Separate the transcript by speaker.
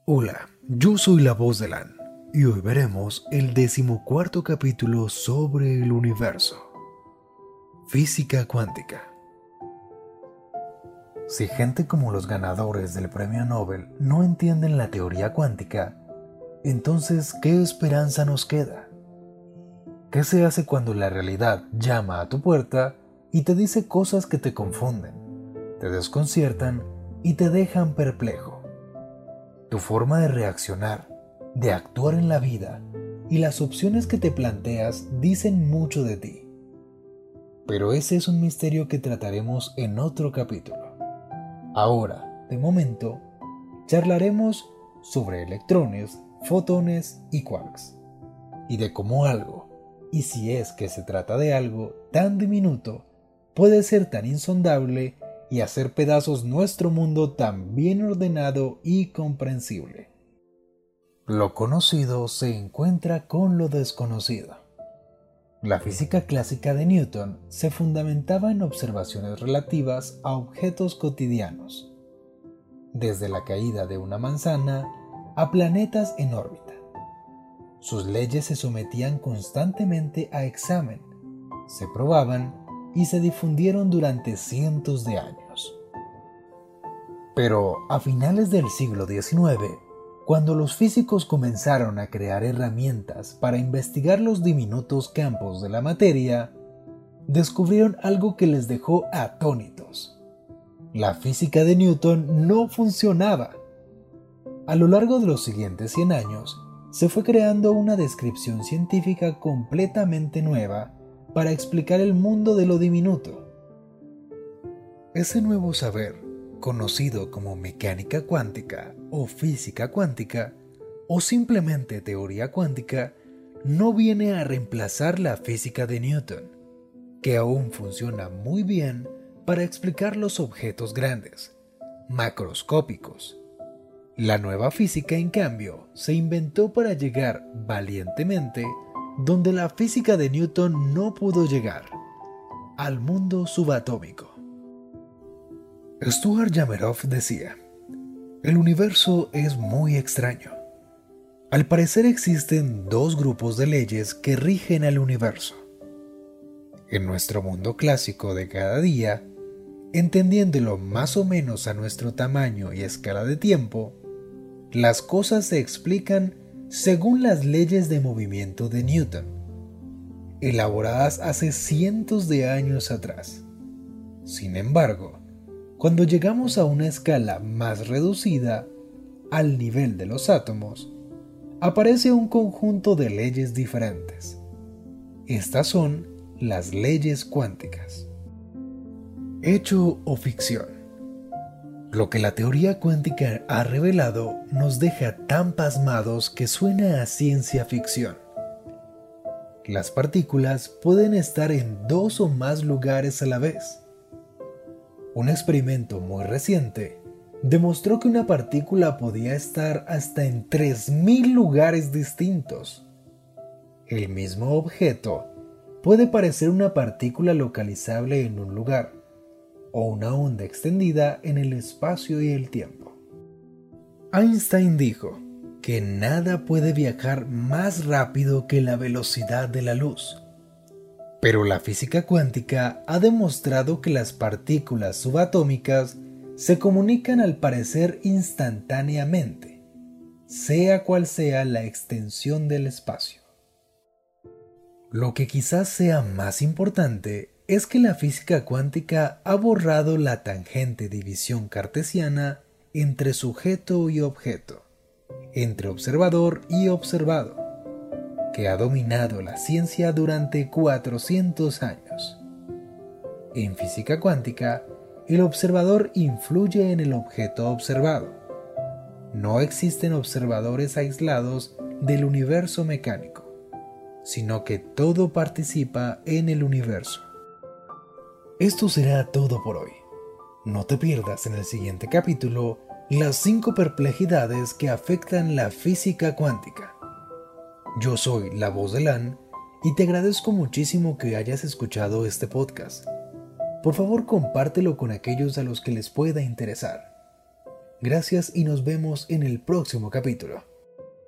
Speaker 1: Hola, yo soy la voz de Lan y hoy veremos el 14º capítulo sobre el universo. Física cuántica. Si gente como los ganadores del premio Nobel no entienden la teoría cuántica, entonces ¿qué esperanza nos queda? ¿Qué se hace cuando la realidad llama a tu puerta y te dice cosas que te confunden, te desconciertan y te dejan perplejo? Tu forma de reaccionar, de actuar en la vida y las opciones que te planteas dicen mucho de ti. Pero ese es un misterio que trataremos en otro capítulo. Ahora, de momento, charlaremos sobre electrones, fotones y quarks, y de cómo algo, y si es que se trata de algo tan diminuto, puede ser tan insondable y hacer pedazos nuestro mundo tan bien ordenado y comprensible. Lo conocido se encuentra con lo desconocido. La física clásica de Newton se fundamentaba en observaciones relativas a objetos cotidianos, desde la caída de una manzana a planetas en órbita. Sus leyes se sometían constantemente a examen, se probaban y se difundieron durante cientos de años. Pero a finales del siglo XIX, cuando los físicos comenzaron a crear herramientas para investigar los diminutos campos de la materia, descubrieron algo que les dejó atónitos. La física de Newton no funcionaba. A lo largo de los siguientes 100 años, se fue creando una descripción científica completamente nueva para explicar el mundo de lo diminuto. Ese nuevo saber, conocido como mecánica cuántica o física cuántica o simplemente teoría cuántica, no viene a reemplazar la física de Newton, que aún funciona muy bien para explicar los objetos grandes, macroscópicos. La nueva física, en cambio, se inventó para llegar valientemente donde la física de Newton no pudo llegar, al mundo subatómico. Stuart Hameroff decía: el universo es muy extraño. Al parecer existen dos grupos de leyes que rigen al universo. En nuestro mundo clásico de cada día, entendiéndolo más o menos a nuestro tamaño y escala de tiempo, las cosas se explican según las leyes de movimiento de Newton, elaboradas hace cientos de años atrás. Sin embargo, cuando llegamos a una escala más reducida, al nivel de los átomos, aparece un conjunto de leyes diferentes. Estas son las leyes cuánticas. Hecho o ficción. Lo que la teoría cuántica ha revelado nos deja tan pasmados que suena a ciencia ficción. Las partículas pueden estar en 2 o más lugares a la vez. Un experimento muy reciente demostró que una partícula podía estar hasta en 3000 lugares distintos. El mismo objeto puede parecer una partícula localizable en un lugar, o una onda extendida en el espacio y el tiempo. Einstein dijo que nada puede viajar más rápido que la velocidad de la luz. Pero la física cuántica ha demostrado que las partículas subatómicas se comunican al parecer instantáneamente, sea cual sea la extensión del espacio. Lo que quizás sea más importante es que la física cuántica ha borrado la tangente división cartesiana entre sujeto y objeto, entre observador y observado, que ha dominado la ciencia durante 400 años. En física cuántica, el observador influye en el objeto observado. No existen observadores aislados del universo mecánico, sino que todo participa en el universo. Esto será todo por hoy. No te pierdas en el siguiente capítulo las 5 perplejidades que afectan la física cuántica. Yo soy la voz de Lan y te agradezco muchísimo que hayas escuchado este podcast. Por favor, compártelo con aquellos a los que les pueda interesar. Gracias y nos vemos en el próximo capítulo.